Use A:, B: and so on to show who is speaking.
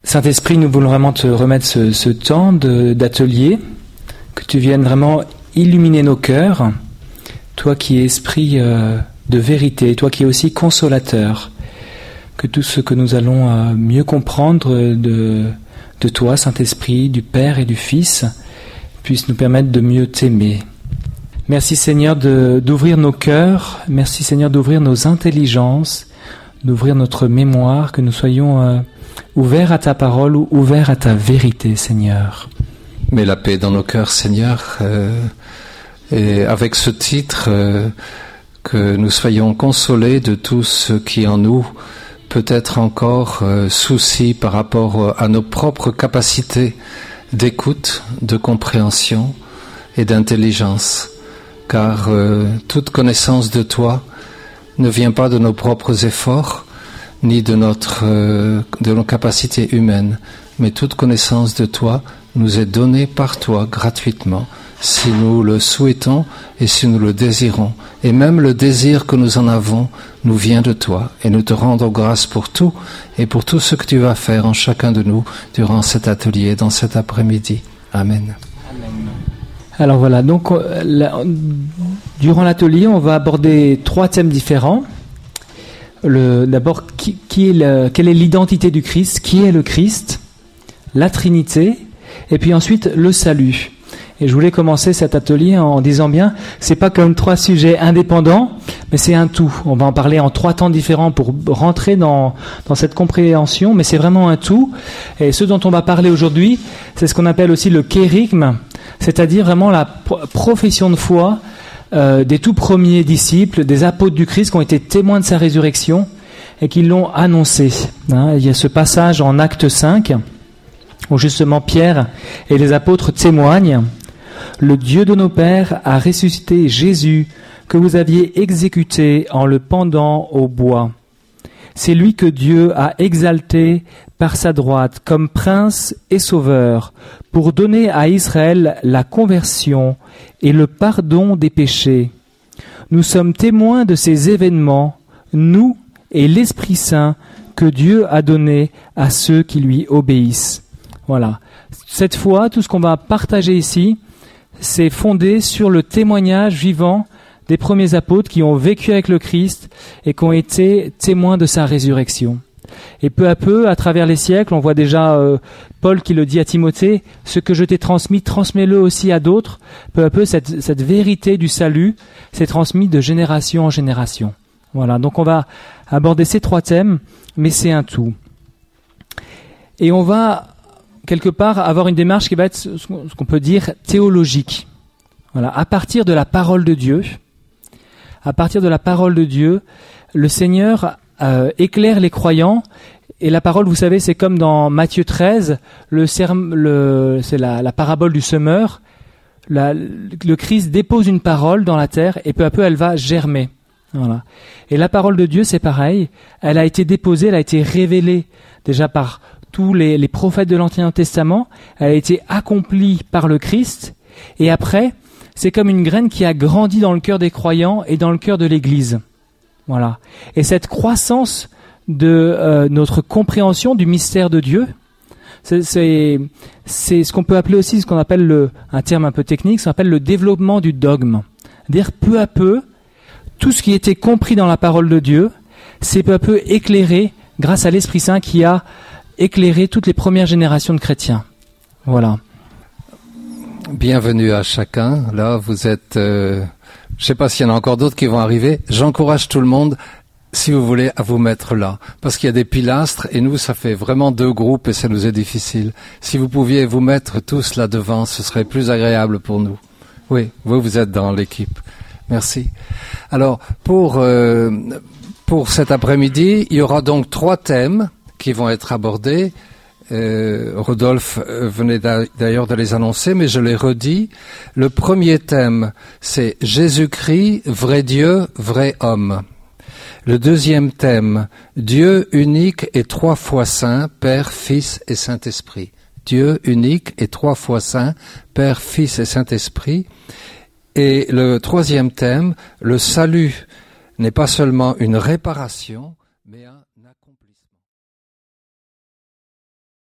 A: Saint-Esprit, nous voulons vraiment te remettre ce temps d'atelier, que tu viennes vraiment illuminer nos cœurs, toi qui es esprit de vérité, toi qui es aussi consolateur, que tout ce que nous allons mieux comprendre de toi, Saint-Esprit, du Père et du Fils, puisse nous permettre de mieux t'aimer. Merci Seigneur d'ouvrir nos cœurs, merci Seigneur d'ouvrir nos intelligences, d'ouvrir notre mémoire, que nous soyons ouverts à ta parole ou ouverts à ta vérité, Seigneur.
B: Mets la paix dans nos cœurs, Seigneur, et avec ce titre, que nous soyons consolés de tout ce qui en nous peut être encore souci par rapport à nos propres capacités d'écoute, de compréhension et d'intelligence, car toute connaissance de toi ne vient pas de nos propres efforts, ni de nos capacités humaines, mais toute connaissance de toi nous est donnée par toi gratuitement, si nous le souhaitons et si nous le désirons. Et même le désir que nous en avons nous vient de toi, et nous te rendons grâce pour tout et pour tout ce que tu vas faire en chacun de nous durant cet atelier, dans cet après-midi. Amen.
A: Alors voilà, donc durant l'atelier, on va aborder 3 thèmes différents. D'abord, quelle est l'identité du Christ, qui est le Christ, la Trinité, et puis ensuite le salut. Et je voulais commencer cet atelier en disant bien, c'est pas comme 3 sujets indépendants, mais c'est un tout. On va en parler en 3 temps différents pour rentrer dans cette compréhension, mais c'est vraiment un tout. Et ce dont on va parler aujourd'hui, c'est ce qu'on appelle aussi le kérygme, c'est-à-dire vraiment la profession de foi des tout premiers disciples, des apôtres du Christ qui ont été témoins de sa résurrection et qui l'ont annoncé. Il y a ce passage en Acte 5 où justement Pierre et les apôtres témoignent. Le Dieu de nos pères a ressuscité Jésus que vous aviez exécuté en le pendant au bois. C'est lui que Dieu a exalté par sa droite comme prince et sauveur pour donner à Israël la conversion et le pardon des péchés. Nous sommes témoins de ces événements, nous et l'Esprit Saint que Dieu a donné à ceux qui lui obéissent. Voilà. Cette fois, tout ce qu'on va partager ici, c'est fondé sur le témoignage vivant des premiers apôtres qui ont vécu avec le Christ et qui ont été témoins de sa résurrection. Et peu à peu, à travers les siècles, on voit déjà Paul qui le dit à Timothée, « Ce que je t'ai transmis, transmets-le aussi à d'autres. » Peu à peu, cette vérité du salut s'est transmise de génération en génération. Voilà, donc on va aborder ces 3 thèmes, mais c'est un tout. Et on va quelque part avoir une démarche qui va être ce qu'on peut dire théologique. Voilà, à partir de la parole de Dieu, le Seigneur éclaire les croyants. Et la parole, vous savez, c'est comme dans Matthieu 13, c'est la parabole du semeur. Le Christ dépose une parole dans la terre et peu à peu elle va germer. Voilà. Et la parole de Dieu, c'est pareil. Elle a été déposée, elle a été révélée déjà par tous les prophètes de l'Ancien Testament. Elle a été accomplie par le Christ. Et après, c'est comme une graine qui a grandi dans le cœur des croyants et dans le cœur de l'Église. Voilà. Et cette croissance de notre compréhension du mystère de Dieu, c'est ce qu'on peut appeler aussi, ce qu'on appelle un terme un peu technique, ça s'appelle le développement du dogme. C'est-à-dire peu à peu, tout ce qui était compris dans la parole de Dieu, c'est peu à peu éclairé grâce à l'Esprit Saint qui a éclairé toutes les premières générations de chrétiens. Voilà.
B: Bienvenue à chacun. Là, vous êtes... je ne sais pas s'il y en a encore d'autres qui vont arriver. J'encourage tout le monde, si vous voulez, à vous mettre là. Parce qu'il y a des pilastres et nous, ça fait vraiment 2 groupes et ça nous est difficile. Si vous pouviez vous mettre tous là devant, ce serait plus agréable pour nous. Oui, vous êtes dans l'équipe. Merci. Alors, pour cet après-midi, il y aura donc 3 thèmes qui vont être abordés. Rodolphe venait d'ailleurs de les annoncer, mais je les redis. Le premier thème, c'est Jésus-Christ, vrai Dieu, vrai homme. Le deuxième thème, Dieu unique et 3 fois saint, Père, Fils et Saint-Esprit. Dieu unique et 3 fois saint, Père, Fils et Saint-Esprit. Et le troisième thème, le salut n'est pas seulement une réparation, mais un